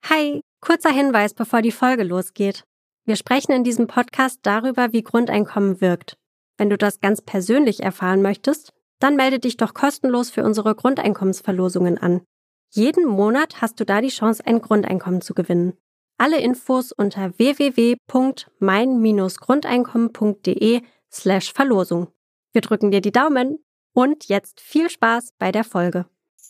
Hi, kurzer Hinweis, bevor die Folge losgeht. Wir sprechen in diesem Podcast darüber, wie Grundeinkommen wirkt. Wenn du das ganz persönlich erfahren möchtest, dann melde dich doch kostenlos für unsere Grundeinkommensverlosungen an. Jeden Monat hast du da die Chance, ein Grundeinkommen zu gewinnen. Alle Infos unter www.mein-grundeinkommen.de/Verlosung. Wir drücken dir die Daumen und jetzt viel Spaß bei der Folge.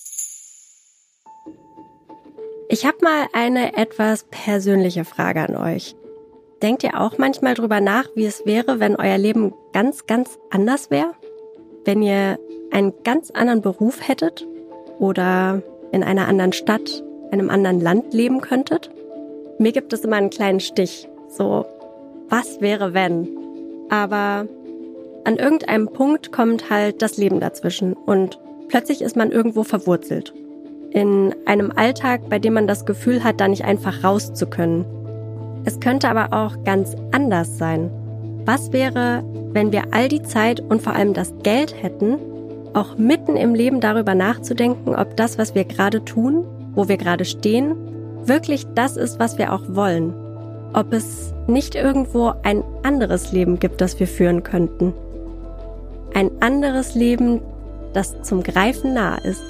Ich habe mal eine etwas persönliche Frage an euch. Denkt ihr auch manchmal drüber nach, wie es wäre, wenn euer Leben ganz, ganz anders wäre? Wenn ihr einen ganz anderen Beruf hättet oder in einer anderen Stadt, einem anderen Land leben könntet? Mir gibt es immer einen kleinen Stich, so, was wäre wenn? Aber an irgendeinem Punkt kommt halt das Leben dazwischen und plötzlich ist man irgendwo verwurzelt. In einem Alltag, bei dem man das Gefühl hat, da nicht einfach raus zu können. Es könnte aber auch ganz anders sein. Was wäre, wenn wir all die Zeit und vor allem das Geld hätten, auch mitten im Leben darüber nachzudenken, ob das, was wir gerade tun, wo wir gerade stehen, wirklich das ist, was wir auch wollen? Ob es nicht irgendwo ein anderes Leben gibt, das wir führen könnten? Ein anderes Leben, das zum Greifen nahe ist.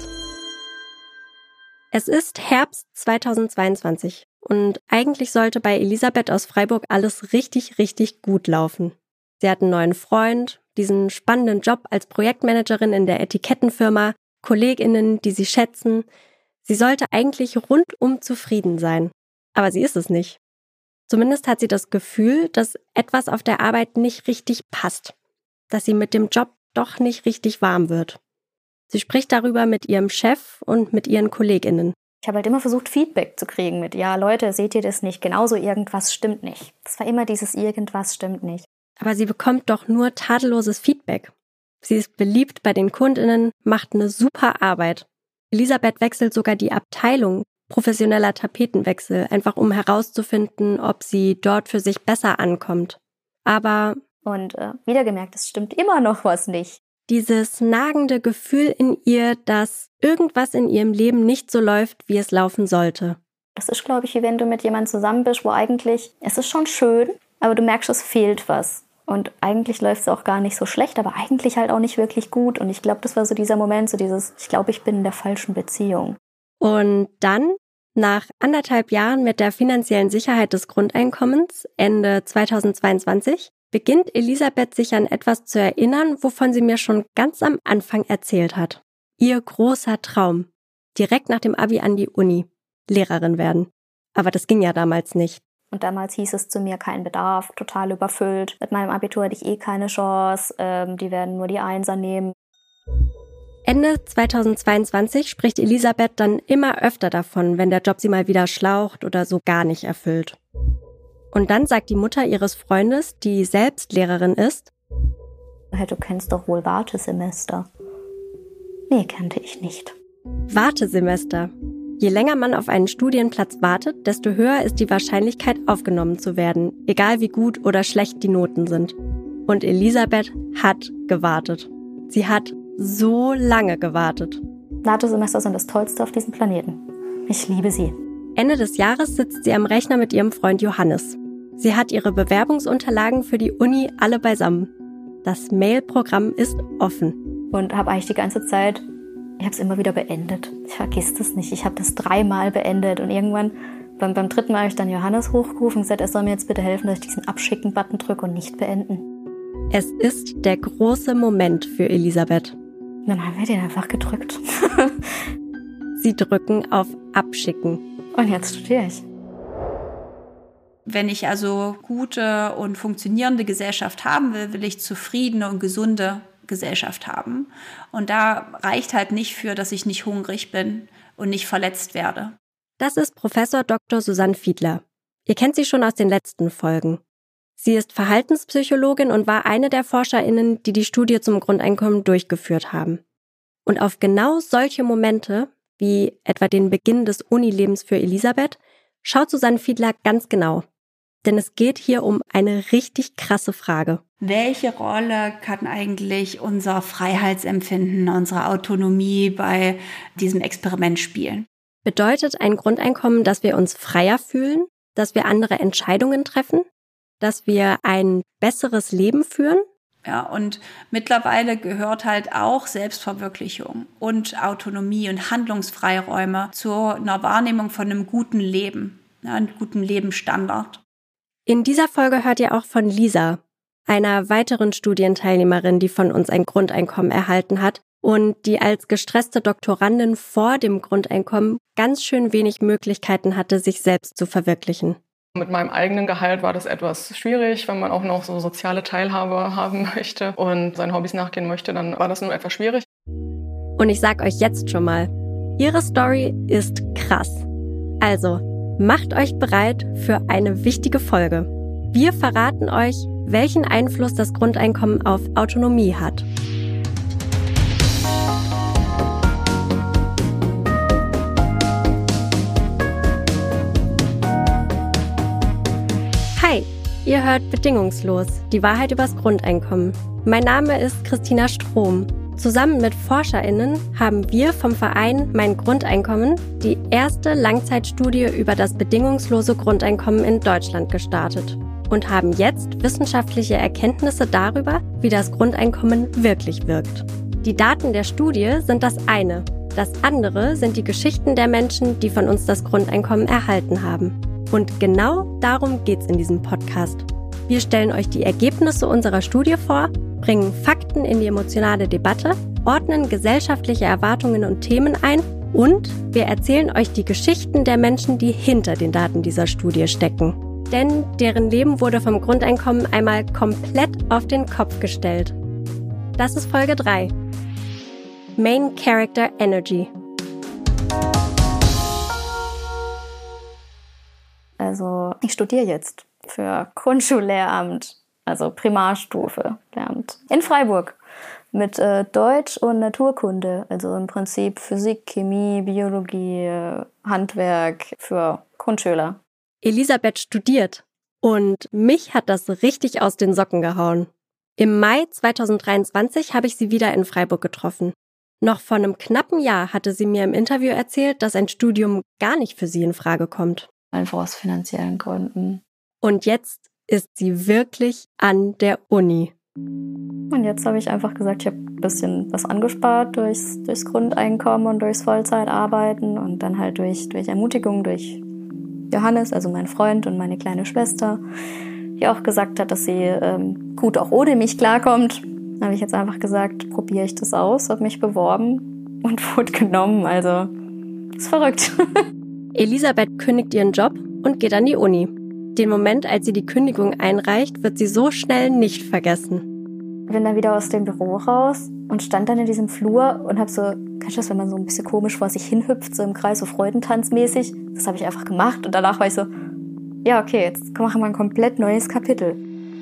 Es ist Herbst 2022 und eigentlich sollte bei Elisabeth aus Freiburg alles richtig, richtig gut laufen. Sie hat einen neuen Freund, diesen spannenden Job als Projektmanagerin in der Etikettenfirma, KollegInnen, die sie schätzen. Sie sollte eigentlich rundum zufrieden sein, aber sie ist es nicht. Zumindest hat sie das Gefühl, dass etwas auf der Arbeit nicht richtig passt, dass sie mit dem Job doch nicht richtig warm wird. Sie spricht darüber mit ihrem Chef und mit ihren KollegInnen. Ich habe halt immer versucht, Feedback zu kriegen mit, ja Leute, seht ihr das nicht? Genauso, irgendwas stimmt nicht. Das war immer dieses irgendwas stimmt nicht. Aber sie bekommt doch nur tadelloses Feedback. Sie ist beliebt bei den KundInnen, macht eine super Arbeit. Elisabeth wechselt sogar die Abteilung, professioneller Tapetenwechsel, einfach um herauszufinden, ob sie dort für sich besser ankommt. Aber Und wieder gemerkt, es stimmt immer noch was nicht. Dieses nagende Gefühl in ihr, dass irgendwas in ihrem Leben nicht so läuft, wie es laufen sollte. Das ist, glaube ich, wie wenn du mit jemandem zusammen bist, wo eigentlich, es ist schon schön, aber du merkst, es fehlt was. Und eigentlich läuft es auch gar nicht so schlecht, aber eigentlich halt auch nicht wirklich gut. Und ich glaube, das war so dieser Moment, so dieses, ich glaube, ich bin in der falschen Beziehung. Und dann, nach 1,5 Jahren mit der finanziellen Sicherheit des Grundeinkommens, Ende 2022, beginnt Elisabeth sich an etwas zu erinnern, wovon sie mir schon ganz am Anfang erzählt hat. Ihr großer Traum. Direkt nach dem Abi an die Uni. Lehrerin werden. Aber das ging ja damals nicht. Und damals hieß es zu mir, kein Bedarf, total überfüllt. Mit meinem Abitur hatte ich keine Chance, die werden nur die Einser nehmen. Ende 2022 spricht Elisabeth dann immer öfter davon, wenn der Job sie mal wieder schlaucht oder so gar nicht erfüllt. Und dann sagt die Mutter ihres Freundes, die selbst Lehrerin ist: Hey, du kennst doch wohl Wartesemester. Nee, kannte ich nicht. Wartesemester. Je länger man auf einen Studienplatz wartet, desto höher ist die Wahrscheinlichkeit, aufgenommen zu werden, egal wie gut oder schlecht die Noten sind. Und Elisabeth hat gewartet. Sie hat so lange gewartet. Wartesemester sind das Tollste auf diesem Planeten. Ich liebe sie. Ende des Jahres sitzt sie am Rechner mit ihrem Freund Johannes. Sie hat ihre Bewerbungsunterlagen für die Uni alle beisammen. Das Mailprogramm ist offen. Und habe eigentlich die ganze Zeit, ich habe es immer wieder beendet. Ich vergiss das nicht. Ich habe das 3-mal beendet. Und irgendwann, beim 3. Mal habe ich dann Johannes hochgerufen und gesagt, er soll mir jetzt bitte helfen, dass ich diesen Abschicken-Button drücke und nicht beenden. Es ist der große Moment für Elisabeth. Und dann haben wir den einfach gedrückt. Sie drücken auf Abschicken. Und jetzt studiere ich. Wenn ich also gute und funktionierende Gesellschaft haben will, will ich zufriedene und gesunde Gesellschaft haben. Und da reicht halt nicht für, dass ich nicht hungrig bin und nicht verletzt werde. Das ist Professor Dr. Susanne Fiedler. Ihr kennt sie schon aus den letzten Folgen. Sie ist Verhaltenspsychologin und war eine der ForscherInnen, die die Studie zum Grundeinkommen durchgeführt haben. Und auf genau solche Momente, wie etwa den Beginn des Unilebens für Elisabeth, schaut Susanne Fiedler ganz genau. Denn es geht hier um eine richtig krasse Frage. Welche Rolle kann eigentlich unser Freiheitsempfinden, unsere Autonomie bei diesem Experiment spielen? Bedeutet ein Grundeinkommen, dass wir uns freier fühlen, dass wir andere Entscheidungen treffen, dass wir ein besseres Leben führen? Ja, und mittlerweile gehört halt auch Selbstverwirklichung und Autonomie und Handlungsfreiräume zu einer Wahrnehmung von einem guten Leben, einem guten Lebensstandard. In dieser Folge hört ihr auch von Lisa, einer weiteren Studienteilnehmerin, die von uns ein Grundeinkommen erhalten hat und die als gestresste Doktorandin vor dem Grundeinkommen ganz schön wenig Möglichkeiten hatte, sich selbst zu verwirklichen. Mit meinem eigenen Gehalt war das etwas schwierig, wenn man auch noch so soziale Teilhabe haben möchte und seinen Hobbys nachgehen möchte, dann war das nur etwas schwierig. Und ich sag euch jetzt schon mal, ihre Story ist krass. Also, macht euch bereit für eine wichtige Folge. Wir verraten euch, welchen Einfluss das Grundeinkommen auf Autonomie hat. Hi, ihr hört Bedingungslos, die Wahrheit übers Grundeinkommen. Mein Name ist Christina Strom. Zusammen mit ForscherInnen haben wir vom Verein Mein Grundeinkommen die erste Langzeitstudie über das bedingungslose Grundeinkommen in Deutschland gestartet und haben jetzt wissenschaftliche Erkenntnisse darüber, wie das Grundeinkommen wirklich wirkt. Die Daten der Studie sind das eine. Das andere sind die Geschichten der Menschen, die von uns das Grundeinkommen erhalten haben. Und genau darum geht's in diesem Podcast. Wir stellen euch die Ergebnisse unserer Studie vor, bringen Fakten in die emotionale Debatte, ordnen gesellschaftliche Erwartungen und Themen ein und wir erzählen euch die Geschichten der Menschen, die hinter den Daten dieser Studie stecken. Denn deren Leben wurde vom Grundeinkommen einmal komplett auf den Kopf gestellt. Das ist Folge 3. Main Character Energy. Also ich studiere jetzt für Grundschullehramt, also Primarstufe Lehramt in Freiburg mit Deutsch und Naturkunde, also im Prinzip Physik, Chemie, Biologie, Handwerk für Grundschüler. Elisabeth studiert und mich hat das richtig aus den Socken gehauen. Im Mai 2023 habe ich sie wieder in Freiburg getroffen. Noch vor einem knappen Jahr hatte sie mir im Interview erzählt, dass ein Studium gar nicht für sie in Frage kommt. Einfach aus finanziellen Gründen. Und jetzt ist sie wirklich an der Uni. Und jetzt habe ich einfach gesagt, ich habe ein bisschen was angespart durchs Grundeinkommen und durchs Vollzeitarbeiten und dann halt durch Ermutigung, durch Johannes, also mein Freund und meine kleine Schwester, die auch gesagt hat, dass sie gut auch ohne mich klarkommt. Da habe ich jetzt einfach gesagt, probiere ich das aus, habe mich beworben und wurde genommen. Also, ist verrückt. Elisabeth kündigt ihren Job und geht an die Uni. Den Moment, als sie die Kündigung einreicht, wird sie so schnell nicht vergessen. Ich bin dann wieder aus dem Büro raus und stand dann in diesem Flur und habe so, kennst du das, wenn man so ein bisschen komisch vor sich hinhüpft, so im Kreis, so freudentanzmäßig? Das habe ich einfach gemacht und danach war ich so, ja okay, jetzt machen wir ein komplett neues Kapitel.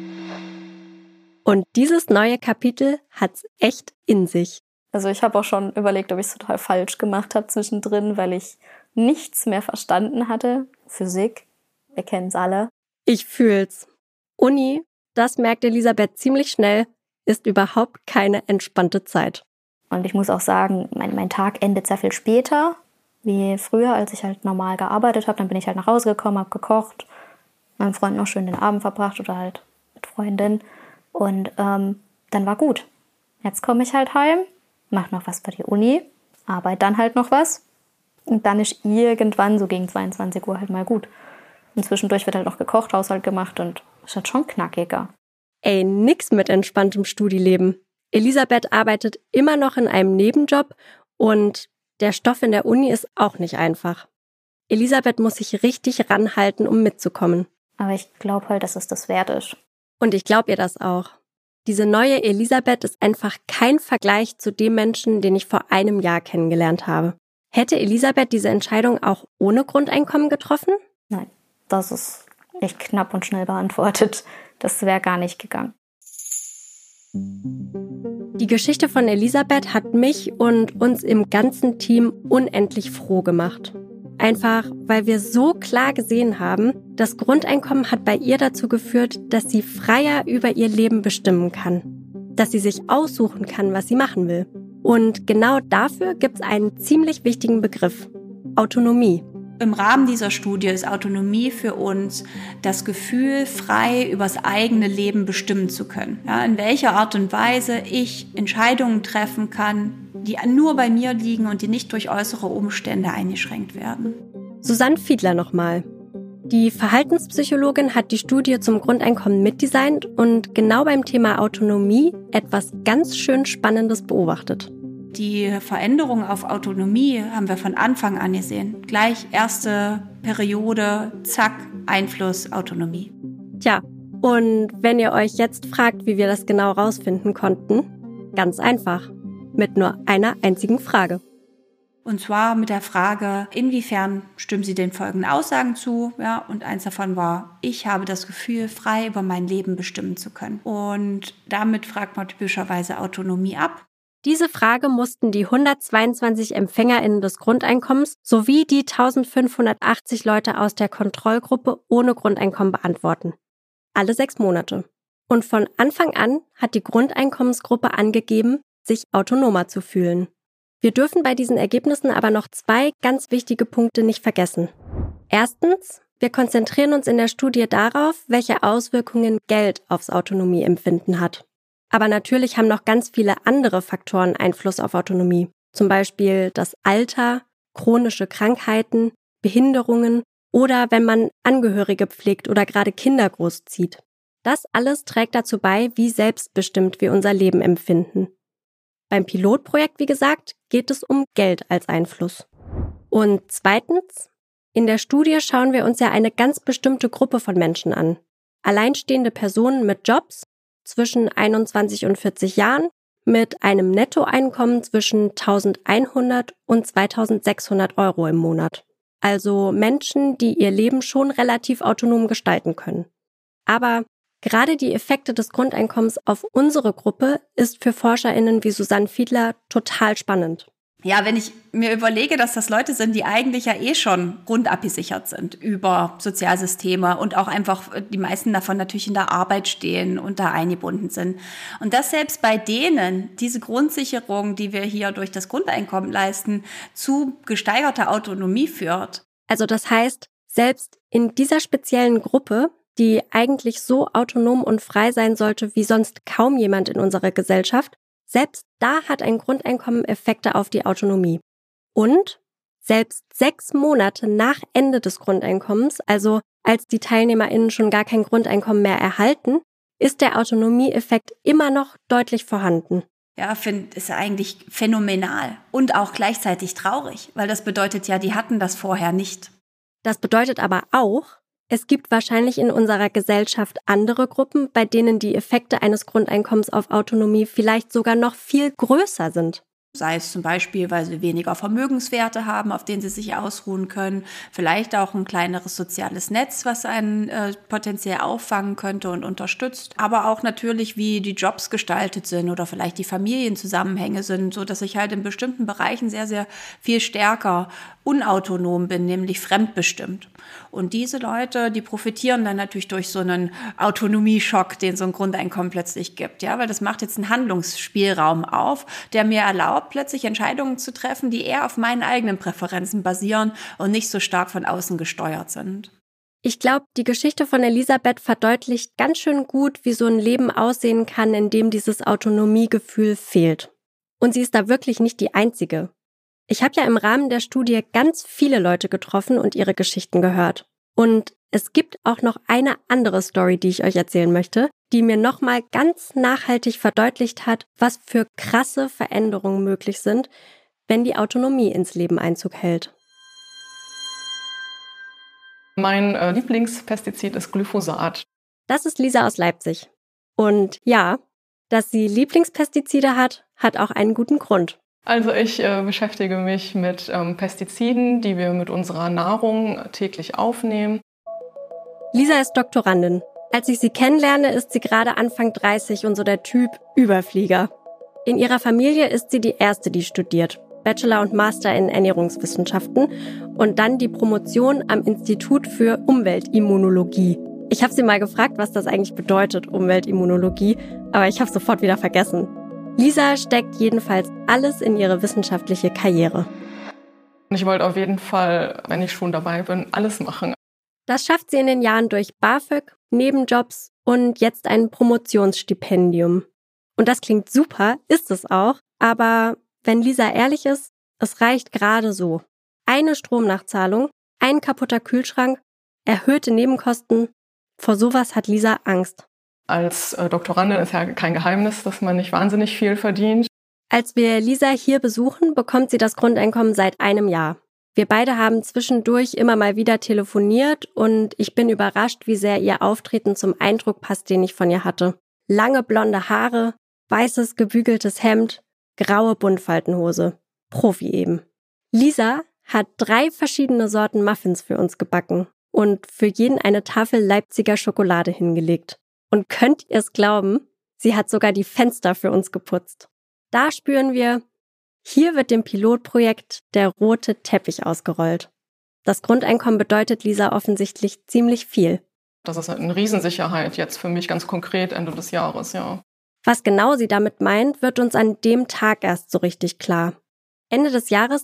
Und dieses neue Kapitel hat's echt in sich. Also ich habe auch schon überlegt, ob ich es total falsch gemacht habe zwischendrin, weil ich nichts mehr verstanden hatte. Physik, wir kennen es alle. Ich fühl's. Uni, das merkt Elisabeth ziemlich schnell, ist überhaupt keine entspannte Zeit. Und ich muss auch sagen, mein Tag endet sehr viel später, wie früher, als ich halt normal gearbeitet habe. Dann bin ich halt nach Hause gekommen, habe gekocht, meinem Freund noch schön den Abend verbracht oder halt mit Freundin. Und dann war gut. Jetzt komme ich halt heim, mache noch was für die Uni, arbeite dann halt noch was. Und dann ist irgendwann so gegen 22 Uhr halt mal gut. Und zwischendurch wird halt noch gekocht, Haushalt gemacht und ist halt schon knackiger. Ey, nix mit entspanntem Studieleben. Elisabeth arbeitet immer noch in einem Nebenjob und der Stoff in der Uni ist auch nicht einfach. Elisabeth muss sich richtig ranhalten, um mitzukommen. Aber ich glaube halt, dass es das wert ist. Und ich glaube ihr das auch. Diese neue Elisabeth ist einfach kein Vergleich zu dem Menschen, den ich vor einem Jahr kennengelernt habe. Hätte Elisabeth diese Entscheidung auch ohne Grundeinkommen getroffen? Nein, das ist echt knapp und schnell beantwortet. Das wäre gar nicht gegangen. Die Geschichte von Elisabeth hat mich und uns im ganzen Team unendlich froh gemacht. Einfach, weil wir so klar gesehen haben, das Grundeinkommen hat bei ihr dazu geführt, dass sie freier über ihr Leben bestimmen kann. Dass sie sich aussuchen kann, was sie machen will. Und genau dafür gibt's einen ziemlich wichtigen Begriff. Autonomie. Im Rahmen dieser Studie ist Autonomie für uns das Gefühl, frei übers eigene Leben bestimmen zu können. Ja, in welcher Art und Weise ich Entscheidungen treffen kann, die nur bei mir liegen und die nicht durch äußere Umstände eingeschränkt werden. Susanne Fiedler nochmal. Die Verhaltenspsychologin hat die Studie zum Grundeinkommen mitdesignt und genau beim Thema Autonomie etwas ganz schön Spannendes beobachtet. Die Veränderung auf Autonomie haben wir von Anfang an gesehen. Gleich erste Periode, zack, Einfluss, Autonomie. Tja, und wenn ihr euch jetzt fragt, wie wir das genau rausfinden konnten, ganz einfach, mit nur einer einzigen Frage. Und zwar mit der Frage, inwiefern stimmen Sie den folgenden Aussagen zu? Ja, und eins davon war, ich habe das Gefühl, frei über mein Leben bestimmen zu können. Und damit fragt man typischerweise Autonomie ab. Diese Frage mussten die 122 EmpfängerInnen des Grundeinkommens sowie die 1580 Leute aus der Kontrollgruppe ohne Grundeinkommen beantworten. Alle 6 Monate. Und von Anfang an hat die Grundeinkommensgruppe angegeben, sich autonomer zu fühlen. Wir dürfen bei diesen Ergebnissen aber noch 2 ganz wichtige Punkte nicht vergessen. Erstens, wir konzentrieren uns in der Studie darauf, welche Auswirkungen Geld aufs Autonomieempfinden hat. Aber natürlich haben noch ganz viele andere Faktoren Einfluss auf Autonomie. Zum Beispiel das Alter, chronische Krankheiten, Behinderungen oder wenn man Angehörige pflegt oder gerade Kinder großzieht. Das alles trägt dazu bei, wie selbstbestimmt wir unser Leben empfinden. Beim Pilotprojekt, wie gesagt, geht es um Geld als Einfluss. Und zweitens, in der Studie schauen wir uns ja eine ganz bestimmte Gruppe von Menschen an. Alleinstehende Personen mit Jobs zwischen 21 und 40 Jahren mit einem Nettoeinkommen zwischen 1.100 und 2.600 Euro im Monat. Also Menschen, die ihr Leben schon relativ autonom gestalten können. Aber gerade die Effekte des Grundeinkommens auf unsere Gruppe ist für ForscherInnen wie Susanne Fiedler total spannend. Ja, wenn ich mir überlege, dass das Leute sind, die eigentlich ja schon grundabgesichert sind über Sozialsysteme und auch einfach die meisten davon natürlich in der Arbeit stehen und da eingebunden sind. Und dass selbst bei denen diese Grundsicherung, die wir hier durch das Grundeinkommen leisten, zu gesteigerter Autonomie führt. Also das heißt, selbst in dieser speziellen Gruppe, die eigentlich so autonom und frei sein sollte wie sonst kaum jemand in unserer Gesellschaft, selbst da hat ein Grundeinkommen Effekte auf die Autonomie. Und selbst 6 Monate nach Ende des Grundeinkommens, also als die TeilnehmerInnen schon gar kein Grundeinkommen mehr erhalten, ist der Autonomieeffekt immer noch deutlich vorhanden. Ja, ist eigentlich phänomenal und auch gleichzeitig traurig, weil das bedeutet ja, die hatten das vorher nicht. Das bedeutet aber auch, es gibt wahrscheinlich in unserer Gesellschaft andere Gruppen, bei denen die Effekte eines Grundeinkommens auf Autonomie vielleicht sogar noch viel größer sind. Sei es zum Beispiel, weil sie weniger Vermögenswerte haben, auf denen sie sich ausruhen können. Vielleicht auch ein kleineres soziales Netz, was einen potenziell auffangen könnte und unterstützt. Aber auch natürlich, wie die Jobs gestaltet sind oder vielleicht die Familienzusammenhänge sind, so dass ich halt in bestimmten Bereichen sehr, sehr viel stärker unautonom bin, nämlich fremdbestimmt. Und diese Leute, die profitieren dann natürlich durch so einen Autonomieschock, den so ein Grundeinkommen plötzlich gibt. Ja, weil das macht jetzt einen Handlungsspielraum auf, der mir erlaubt, plötzlich Entscheidungen zu treffen, die eher auf meinen eigenen Präferenzen basieren und nicht so stark von außen gesteuert sind. Ich glaube, die Geschichte von Elisabeth verdeutlicht ganz schön gut, wie so ein Leben aussehen kann, in dem dieses Autonomiegefühl fehlt. Und sie ist da wirklich nicht die Einzige. Ich habe ja im Rahmen der Studie ganz viele Leute getroffen und ihre Geschichten gehört. Und es gibt auch noch eine andere Story, die ich euch erzählen möchte, die mir nochmal ganz nachhaltig verdeutlicht hat, was für krasse Veränderungen möglich sind, wenn die Autonomie ins Leben Einzug hält. Mein Lieblingspestizid ist Glyphosat. Das ist Lisa aus Leipzig. Und ja, dass sie Lieblingspestizide hat, hat auch einen guten Grund. Also ich beschäftige mich mit Pestiziden, die wir mit unserer Nahrung täglich aufnehmen. Lisa ist Doktorandin. Als ich sie kennenlerne, ist sie gerade Anfang 30 und so der Typ Überflieger. In ihrer Familie ist sie die Erste, die studiert. Bachelor und Master in Ernährungswissenschaften und dann die Promotion am Institut für Umweltimmunologie. Ich habe sie mal gefragt, was das eigentlich bedeutet, Umweltimmunologie, aber ich habe sofort wieder vergessen. Lisa steckt jedenfalls alles in ihre wissenschaftliche Karriere. Und ich wollte auf jeden Fall, wenn ich schon dabei bin, alles machen. Das schafft sie in den Jahren durch BAföG, Nebenjobs und jetzt ein Promotionsstipendium. Und das klingt super, ist es auch, aber wenn Lisa ehrlich ist, es reicht gerade so. Eine Stromnachzahlung, ein kaputter Kühlschrank, erhöhte Nebenkosten, vor sowas hat Lisa Angst. Als Doktorandin ist ja kein Geheimnis, dass man nicht wahnsinnig viel verdient. Als wir Lisa hier besuchen, bekommt sie das Grundeinkommen seit einem Jahr. Wir beide haben zwischendurch immer mal wieder telefoniert und ich bin überrascht, wie sehr ihr Auftreten zum Eindruck passt, den ich von ihr hatte. Lange blonde Haare, weißes gebügeltes Hemd, graue Buntfaltenhose. Profi eben. Lisa hat 3 verschiedene Sorten Muffins für uns gebacken und für jeden eine Tafel Leipziger Schokolade hingelegt. Und könnt ihr es glauben, sie hat sogar die Fenster für uns geputzt. Da spüren wir, hier wird dem Pilotprojekt der rote Teppich ausgerollt. Das Grundeinkommen bedeutet Lisa offensichtlich ziemlich viel. Das ist eine Riesensicherheit jetzt für mich ganz konkret Ende des Jahres, ja. Was genau sie damit meint, wird uns an dem Tag erst so richtig klar. Ende des Jahres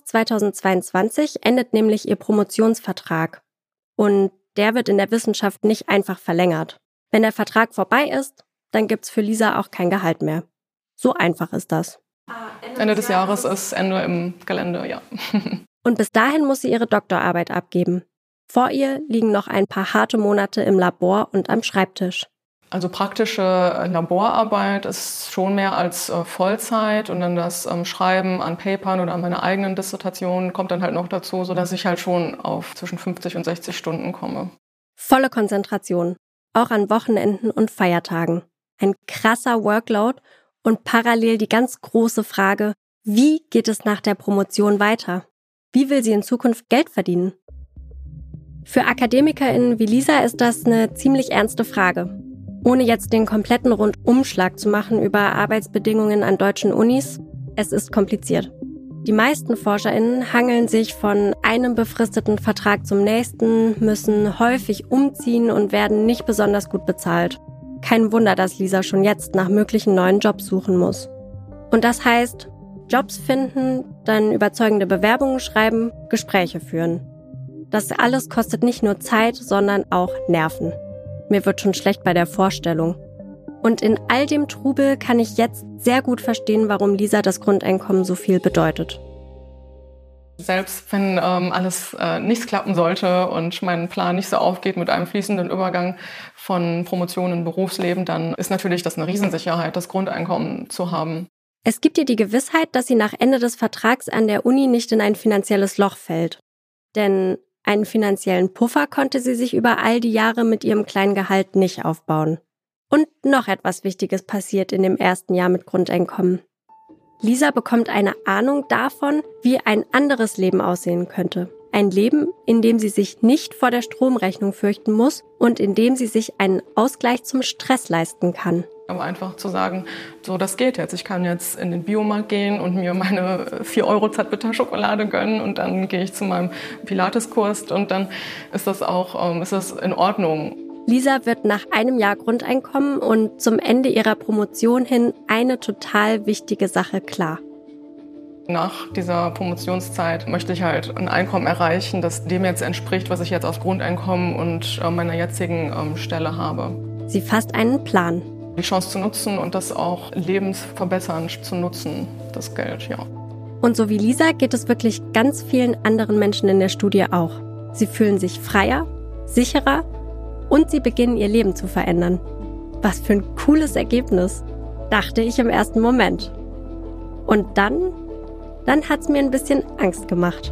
2022 endet nämlich ihr Promotionsvertrag. Und der wird in der Wissenschaft nicht einfach verlängert. Wenn der Vertrag vorbei ist, dann gibt's für Lisa auch kein Gehalt mehr. So einfach ist das. Ende des Jahres ist Ende im Gelände, ja. Und bis dahin muss sie ihre Doktorarbeit abgeben. Vor ihr liegen noch ein paar harte Monate im Labor und am Schreibtisch. Also praktische Laborarbeit ist schon mehr als Vollzeit und dann das Schreiben an Papern oder an meiner eigenen Dissertation kommt dann halt noch dazu, sodass ich halt schon auf zwischen 50 und 60 Stunden komme. Volle Konzentration, auch an Wochenenden und Feiertagen. Ein krasser Workload und parallel die ganz große Frage, wie geht es nach der Promotion weiter? Wie will sie in Zukunft Geld verdienen? Für AkademikerInnen wie Lisa ist das eine ziemlich ernste Frage. Ohne jetzt den kompletten Rundumschlag zu machen über Arbeitsbedingungen an deutschen Unis, es ist kompliziert. Die meisten ForscherInnen hangeln sich von einem befristeten Vertrag zum nächsten, müssen häufig umziehen und werden nicht besonders gut bezahlt. Kein Wunder, dass Lisa schon jetzt nach möglichen neuen Jobs suchen muss. Und das heißt, Jobs finden, dann überzeugende Bewerbungen schreiben, Gespräche führen. Das alles kostet nicht nur Zeit, sondern auch Nerven. Mir wird schon schlecht bei der Vorstellung. Und in all dem Trubel kann ich jetzt sehr gut verstehen, warum Lisa das Grundeinkommen so viel bedeutet. Selbst wenn alles nichts klappen sollte und mein Plan nicht so aufgeht mit einem fließenden Übergang von Promotion in Berufsleben, dann ist natürlich das eine Riesensicherheit, das Grundeinkommen zu haben. Es gibt ihr die Gewissheit, dass sie nach Ende des Vertrags an der Uni nicht in ein finanzielles Loch fällt. Denn einen finanziellen Puffer konnte sie sich über all die Jahre mit ihrem kleinen Gehalt nicht aufbauen. Und noch etwas Wichtiges passiert in dem ersten Jahr mit Grundeinkommen. Lisa bekommt eine Ahnung davon, wie ein anderes Leben aussehen könnte. Ein Leben, in dem sie sich nicht vor der Stromrechnung fürchten muss und in dem sie sich einen Ausgleich zum Stress leisten kann. Aber einfach zu sagen, so das geht jetzt. Ich kann jetzt in den Biomarkt gehen und mir meine 4 € Zartbitterschokolade gönnen und dann gehe ich zu meinem Pilateskurs und dann ist das auch ist das in Ordnung. Lisa wird nach einem Jahr Grundeinkommen und zum Ende ihrer Promotion hin eine total wichtige Sache klar. Nach dieser Promotionszeit möchte ich halt ein Einkommen erreichen, das dem jetzt entspricht, was ich jetzt als Grundeinkommen und meiner jetzigen Stelle habe. Sie fasst einen Plan. Die Chance zu nutzen und das auch lebensverbessernd zu nutzen, das Geld, ja. Und so wie Lisa geht es wirklich ganz vielen anderen Menschen in der Studie auch. Sie fühlen sich freier, sicherer und sie beginnen ihr Leben zu verändern. Was für ein cooles Ergebnis, dachte ich im ersten Moment. Und dann hat's mir ein bisschen Angst gemacht.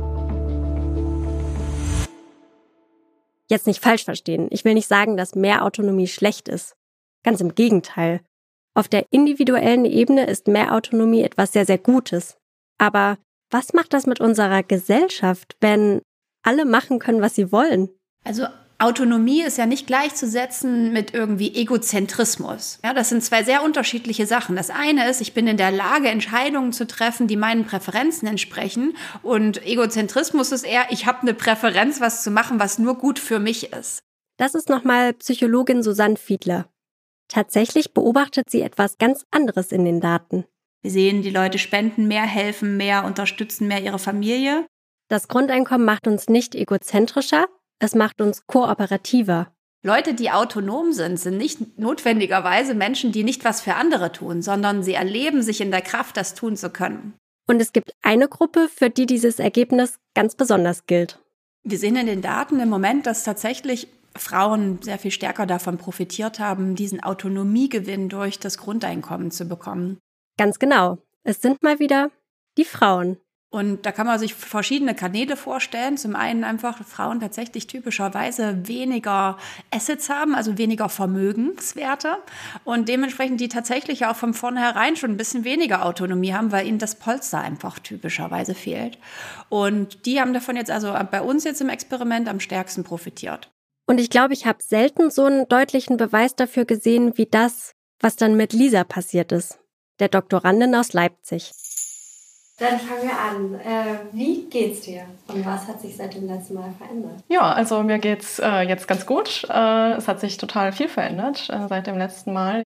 Jetzt nicht falsch verstehen, ich will nicht sagen, dass mehr Autonomie schlecht ist. Ganz im Gegenteil. Auf der individuellen Ebene ist mehr Autonomie etwas sehr, sehr Gutes. Aber was macht das mit unserer Gesellschaft, wenn alle machen können, was sie wollen? Also Autonomie ist ja nicht gleichzusetzen mit irgendwie Egozentrismus. Ja, das sind 2 sehr unterschiedliche Sachen. Das eine ist, ich bin in der Lage, Entscheidungen zu treffen, die meinen Präferenzen entsprechen. Und Egozentrismus ist eher, ich habe eine Präferenz, was zu machen, was nur gut für mich ist. Das ist nochmal Psychologin Susanne Fiedler. Tatsächlich beobachtet sie etwas ganz anderes in den Daten. Wir sehen, die Leute spenden mehr, helfen mehr, unterstützen mehr ihre Familie. Das Grundeinkommen macht uns nicht egozentrischer, es macht uns kooperativer. Leute, die autonom sind nicht notwendigerweise Menschen, die nicht was für andere tun, sondern sie erleben sich in der Kraft, das tun zu können. Und es gibt eine Gruppe, für die dieses Ergebnis ganz besonders gilt. Wir sehen in den Daten im Moment, dass tatsächlich Frauen sehr viel stärker davon profitiert haben, diesen Autonomiegewinn durch das Grundeinkommen zu bekommen. Ganz genau. Es sind mal wieder die Frauen. Und da kann man sich verschiedene Kanäle vorstellen. Zum einen einfach, dass Frauen tatsächlich typischerweise weniger Assets haben, also weniger Vermögenswerte und dementsprechend die tatsächlich auch von vornherein schon ein bisschen weniger Autonomie haben, weil ihnen das Polster einfach typischerweise fehlt. Und die haben davon jetzt also bei uns jetzt im Experiment am stärksten profitiert. Und ich glaube, ich habe selten so einen deutlichen Beweis dafür gesehen, wie das, was dann mit Lisa passiert ist, der Doktorandin aus Leipzig. Dann fangen wir an. Wie geht's dir? Und was hat sich seit dem letzten Mal verändert? Ja, also mir geht's jetzt ganz gut. Es hat sich total viel verändert seit dem letzten Mal.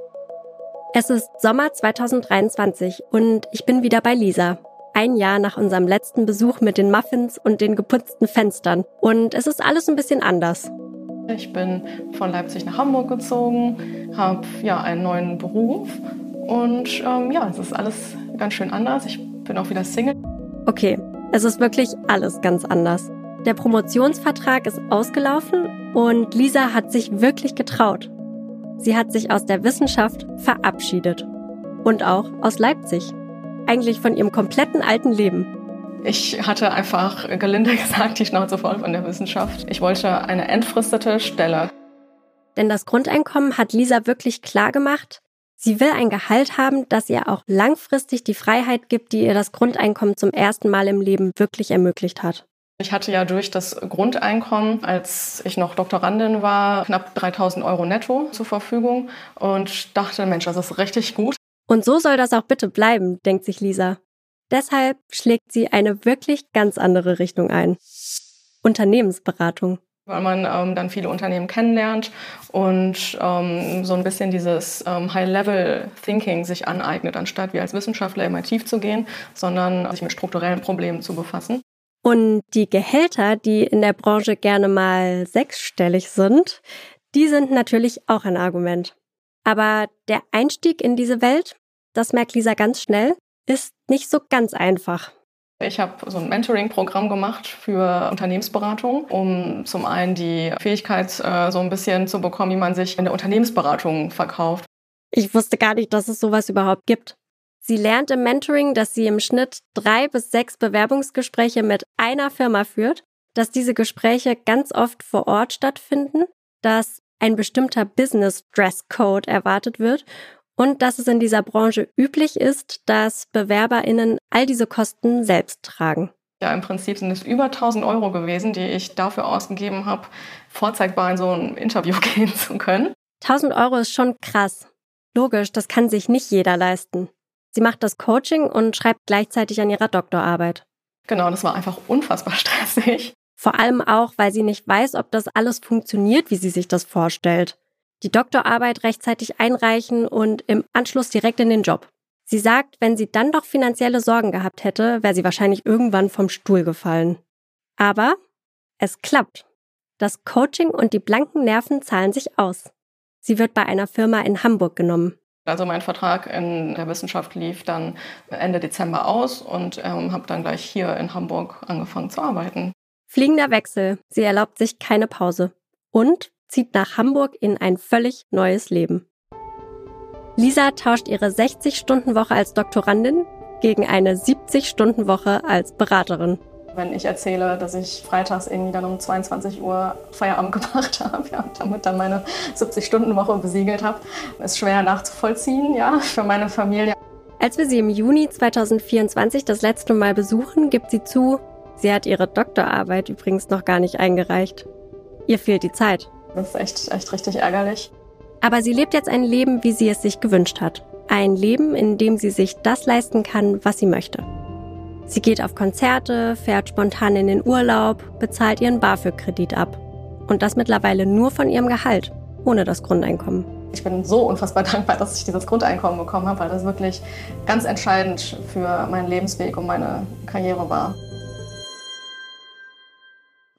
Es ist Sommer 2023 und ich bin wieder bei Lisa. Ein Jahr nach unserem letzten Besuch mit den Muffins und den geputzten Fenstern. Und es ist alles ein bisschen anders. Ich bin von Leipzig nach Hamburg gezogen, habe einen neuen Beruf und es ist alles ganz schön anders. Ich bin auch wieder Single. Okay, es ist wirklich alles ganz anders. Der Promotionsvertrag ist ausgelaufen und Lisa hat sich wirklich getraut. Sie hat sich aus der Wissenschaft verabschiedet. Und auch aus Leipzig. Eigentlich von ihrem kompletten alten Leben. Ich hatte einfach, gelinde gesagt, die Schnauze voll von der Wissenschaft. Ich wollte eine entfristete Stelle. Denn das Grundeinkommen hat Lisa wirklich klar gemacht, sie will ein Gehalt haben, das ihr auch langfristig die Freiheit gibt, die ihr das Grundeinkommen zum ersten Mal im Leben wirklich ermöglicht hat. Ich hatte ja durch das Grundeinkommen, als ich noch Doktorandin war, knapp 3.000 € netto zur Verfügung und dachte, Mensch, das ist richtig gut. Und so soll das auch bitte bleiben, denkt sich Lisa. Deshalb schlägt sie eine wirklich ganz andere Richtung ein. Unternehmensberatung. Weil man dann viele Unternehmen kennenlernt und so ein bisschen dieses High-Level-Thinking sich aneignet, anstatt wie als Wissenschaftler immer tief zu gehen, sondern sich mit strukturellen Problemen zu befassen. Und die Gehälter, die in der Branche gerne mal sechsstellig sind, die sind natürlich auch ein Argument. Aber der Einstieg in diese Welt, das merkt Lisa ganz schnell, ist nicht so ganz einfach. Ich habe so ein Mentoring-Programm gemacht für Unternehmensberatung, um zum einen die Fähigkeit so ein bisschen zu bekommen, wie man sich in der Unternehmensberatung verkauft. Ich wusste gar nicht, dass es sowas überhaupt gibt. Sie lernt im Mentoring, dass sie im Schnitt 3 bis 6 Bewerbungsgespräche mit einer Firma führt, dass diese Gespräche ganz oft vor Ort stattfinden, dass ein bestimmter Business-Dress-Code erwartet wird und dass es in dieser Branche üblich ist, dass BewerberInnen all diese Kosten selbst tragen. Ja, im Prinzip sind es über 1.000 € gewesen, die ich dafür ausgegeben habe, vorzeigbar in so ein Interview gehen zu können. 1.000 € ist schon krass. Logisch, das kann sich nicht jeder leisten. Sie macht das Coaching und schreibt gleichzeitig an ihrer Doktorarbeit. Genau, das war einfach unfassbar stressig. Vor allem auch, weil sie nicht weiß, ob das alles funktioniert, wie sie sich das vorstellt. Die Doktorarbeit rechtzeitig einreichen und im Anschluss direkt in den Job. Sie sagt, wenn sie dann doch finanzielle Sorgen gehabt hätte, wäre sie wahrscheinlich irgendwann vom Stuhl gefallen. Aber es klappt. Das Coaching und die blanken Nerven zahlen sich aus. Sie wird bei einer Firma in Hamburg genommen. Also mein Vertrag in der Wissenschaft lief dann Ende Dezember aus und habe dann gleich hier in Hamburg angefangen zu arbeiten. Fliegender Wechsel. Sie erlaubt sich keine Pause. Und zieht nach Hamburg in ein völlig neues Leben. Lisa tauscht ihre 60-Stunden-Woche als Doktorandin gegen eine 70-Stunden-Woche als Beraterin. Wenn ich erzähle, dass ich freitags irgendwie dann um 22 Uhr Feierabend gemacht habe, und damit dann meine 70-Stunden-Woche besiegelt habe, ist schwer nachzuvollziehen, für meine Familie. Als wir sie im Juni 2024 das letzte Mal besuchen, gibt sie zu, sie hat ihre Doktorarbeit übrigens noch gar nicht eingereicht. Ihr fehlt die Zeit. Das ist echt richtig ärgerlich. Aber sie lebt jetzt ein Leben, wie sie es sich gewünscht hat. Ein Leben, in dem sie sich das leisten kann, was sie möchte. Sie geht auf Konzerte, fährt spontan in den Urlaub, bezahlt ihren BAföG-Kredit ab. Und das mittlerweile nur von ihrem Gehalt, ohne das Grundeinkommen. Ich bin so unfassbar dankbar, dass ich dieses Grundeinkommen bekommen habe, weil das wirklich ganz entscheidend für meinen Lebensweg und meine Karriere war.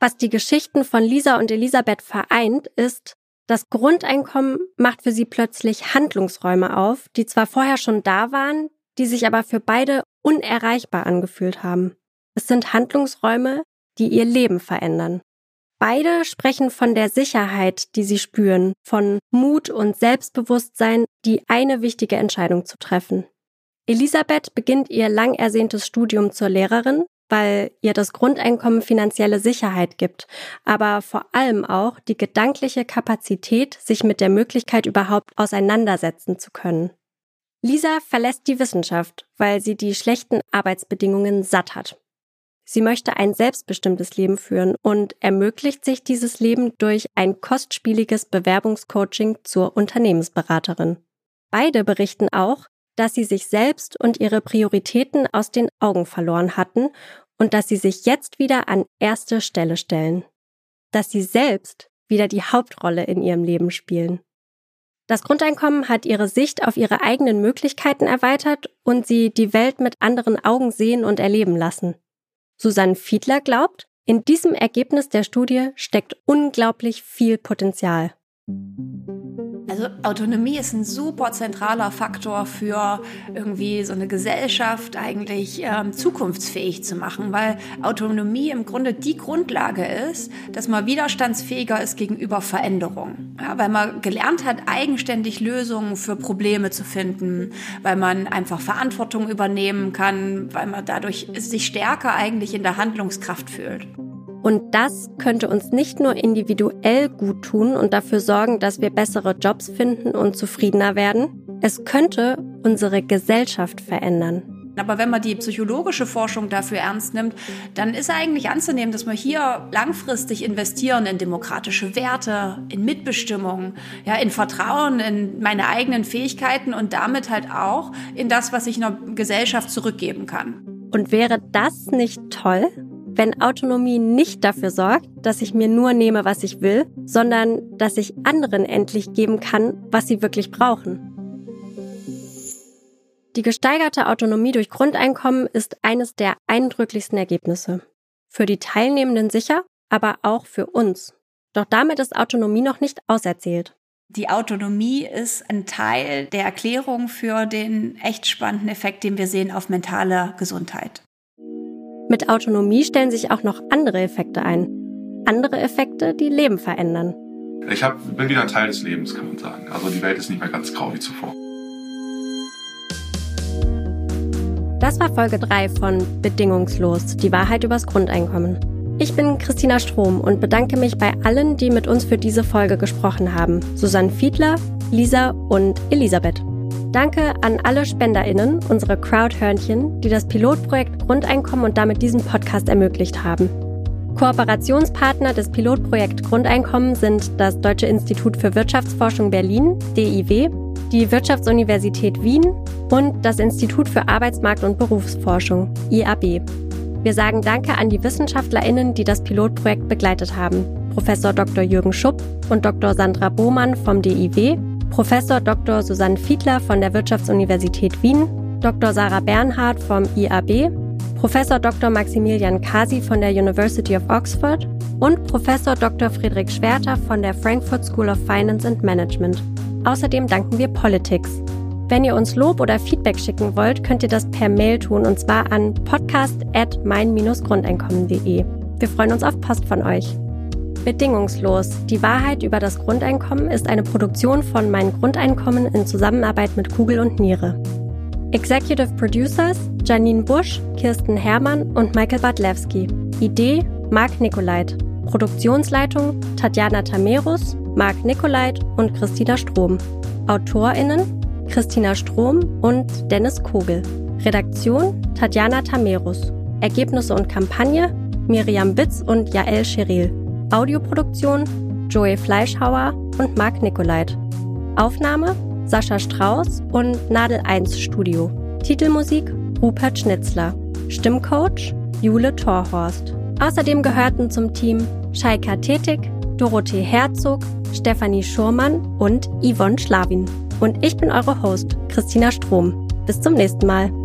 Was die Geschichten von Lisa und Elisabeth vereint, ist, das Grundeinkommen macht für sie plötzlich Handlungsräume auf, die zwar vorher schon da waren, die sich aber für beide unerreichbar angefühlt haben. Es sind Handlungsräume, die ihr Leben verändern. Beide sprechen von der Sicherheit, die sie spüren, von Mut und Selbstbewusstsein, die eine wichtige Entscheidung zu treffen. Elisabeth beginnt ihr lang ersehntes Studium zur Lehrerin, weil ihr das Grundeinkommen finanzielle Sicherheit gibt, aber vor allem auch die gedankliche Kapazität, sich mit der Möglichkeit überhaupt auseinandersetzen zu können. Lisa verlässt die Wissenschaft, weil sie die schlechten Arbeitsbedingungen satt hat. Sie möchte ein selbstbestimmtes Leben führen und ermöglicht sich dieses Leben durch ein kostspieliges Bewerbungscoaching zur Unternehmensberaterin. Beide berichten auch, dass sie sich selbst und ihre Prioritäten aus den Augen verloren hatten und dass sie sich jetzt wieder an erste Stelle stellen. Dass sie selbst wieder die Hauptrolle in ihrem Leben spielen. Das Grundeinkommen hat ihre Sicht auf ihre eigenen Möglichkeiten erweitert und sie die Welt mit anderen Augen sehen und erleben lassen. Susanne Fiedler glaubt, in diesem Ergebnis der Studie steckt unglaublich viel Potenzial. Also Autonomie ist ein super zentraler Faktor für irgendwie so eine Gesellschaft eigentlich zukunftsfähig zu machen, weil Autonomie im Grunde die Grundlage ist, dass man widerstandsfähiger ist gegenüber Veränderungen. Ja, weil man gelernt hat, eigenständig Lösungen für Probleme zu finden, weil man einfach Verantwortung übernehmen kann, weil man dadurch sich stärker eigentlich in der Handlungskraft fühlt. Und das könnte uns nicht nur individuell gut tun und dafür sorgen, dass wir bessere Jobs finden und zufriedener werden, es könnte unsere Gesellschaft verändern. Aber wenn man die psychologische Forschung dafür ernst nimmt, dann ist eigentlich anzunehmen, dass wir hier langfristig investieren in demokratische Werte, in Mitbestimmung, ja, in Vertrauen, in meine eigenen Fähigkeiten und damit halt auch in das, was ich einer Gesellschaft zurückgeben kann. Und wäre das nicht toll? Wenn Autonomie nicht dafür sorgt, dass ich mir nur nehme, was ich will, sondern dass ich anderen endlich geben kann, was sie wirklich brauchen. Die gesteigerte Autonomie durch Grundeinkommen ist eines der eindrücklichsten Ergebnisse. Für die Teilnehmenden sicher, aber auch für uns. Doch damit ist Autonomie noch nicht auserzählt. Die Autonomie ist ein Teil der Erklärung für den echt spannenden Effekt, den wir sehen auf mentale Gesundheit. Mit Autonomie stellen sich auch noch andere Effekte ein. Andere Effekte, die Leben verändern. Ich bin wieder ein Teil des Lebens, kann man sagen. Also die Welt ist nicht mehr ganz grau wie zuvor. Das war Folge 3 von Bedingungslos, die Wahrheit übers Grundeinkommen. Ich bin Christina Strom und bedanke mich bei allen, die mit uns für diese Folge gesprochen haben. Susanne Fiedler, Lisa und Elisabeth. Danke an alle SpenderInnen, unsere Crowdhörnchen, die das Pilotprojekt Grundeinkommen und damit diesen Podcast ermöglicht haben. Kooperationspartner des Pilotprojekt Grundeinkommen sind das Deutsche Institut für Wirtschaftsforschung Berlin, DIW, die Wirtschaftsuniversität Wien und das Institut für Arbeitsmarkt- und Berufsforschung, IAB. Wir sagen Danke an die WissenschaftlerInnen, die das Pilotprojekt begleitet haben. Professor Dr. Jürgen Schupp und Dr. Sandra Bohmann vom DIW, Professor Dr. Susanne Fiedler von der Wirtschaftsuniversität Wien, Dr. Sarah Bernhardt vom IAB, Professor Dr. Maximilian Kasi von der University of Oxford und Professor Dr. Friedrich Schwerter von der Frankfurt School of Finance and Management. Außerdem danken wir Politics. Wenn ihr uns Lob oder Feedback schicken wollt, könnt ihr das per Mail tun und zwar an podcast@mein-grundeinkommen.de. Wir freuen uns auf Post von euch. Bedingungslos. Die Wahrheit über das Grundeinkommen ist eine Produktion von Mein Grundeinkommen in Zusammenarbeit mit Kugel und Niere. Executive Producers Janine Busch, Kirsten Herrmann und Michael Bartlewski. Idee Marc Nicolait. Produktionsleitung Tatjana Tamerus, Marc Nicolait und Christina Strom. AutorInnen Christina Strom und Dennis Kogel. Redaktion Tatjana Tamerus. Ergebnisse und Kampagne Miriam Bitz und Jael Scheril. Audioproduktion Joey Fleischhauer und Marc Nicolait. Aufnahme Sascha Strauß und Nadel 1 Studio. Titelmusik Rupert Schnitzler. Stimmcoach Jule Thorhorst. Außerdem gehörten zum Team Shaika Tetik, Dorothee Herzog, Stefanie Schurmann und Yvonne Schlawin. Und ich bin eure Host, Christina Strom. Bis zum nächsten Mal.